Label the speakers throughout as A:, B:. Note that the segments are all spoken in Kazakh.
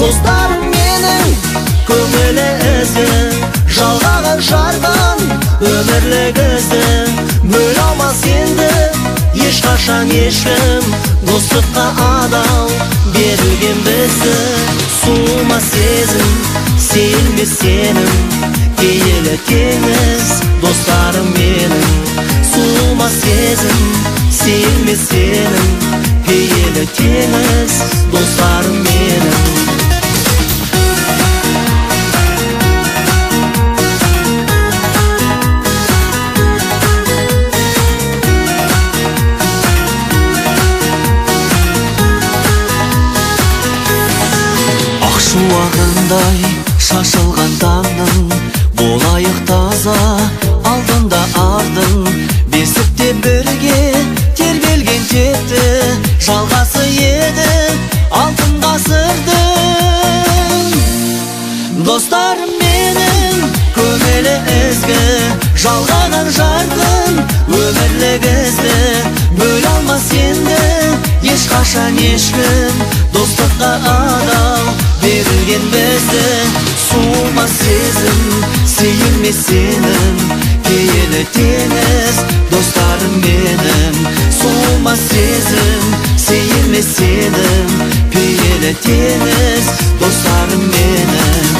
A: Достарым менің көңілі ізі, жалғаған жардан өмірлік ізі. Бөле алмас енді ешқашан ешкім, достыққа адал берілген бізді. Суыма сезім, сейілмес сенім, пейілі теңіз достарым менің. Суыма сезім, сейілмес сенім, пейілі теңіз достарым менің.
B: Шуағындай шашылған таңның, болайық таза алдында ардың. Бесікте бірге тербелген текті, жалғасы еді алтын ғасырдың. Достарым менің көңілі ізгі, жалғаған жарқын өмірлік ізді. Бөле алмас енді ешқашан ешкім, достыққа адал берілген бізді. Суыма сезім, сейілмес сенім, пейілі теңіз достарым менің. Суыма сезім, сейілмес сенім, пейілі теңіз достарым менің.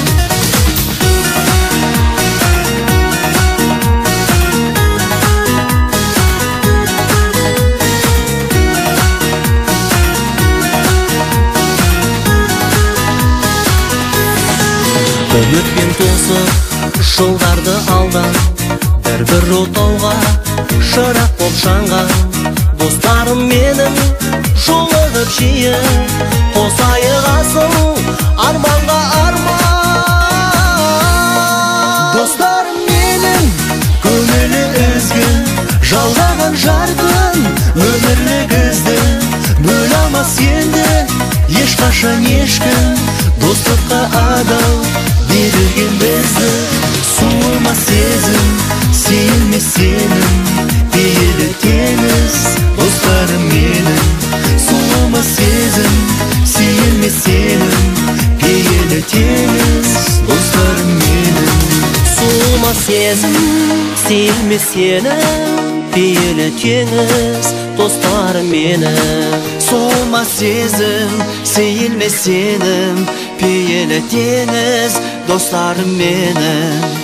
A: Үмітпен тосып жылдарды алдан, бір отауға шырақ боп жанған. Достарым менің жолығып жиі, қосайық асыл арманға арман. Достарым менің көңілі ізгі, жалғаған жарқын өмірлік ізді. Бөле алмас енді ешқашан ешкім, достыққа адал берілген бізді. Суыма сезім, сейілмес сенім, пейілі теңіз достарым менің. Суыма сезім, сейілмес сенім, пейілі теңіз достарым менің. Суыма сезім, сейілмес сенім, пейілі теңіз достарым менің.
B: Суыма сезім, сейілмес сенім, пейілі теңіз достарым менің.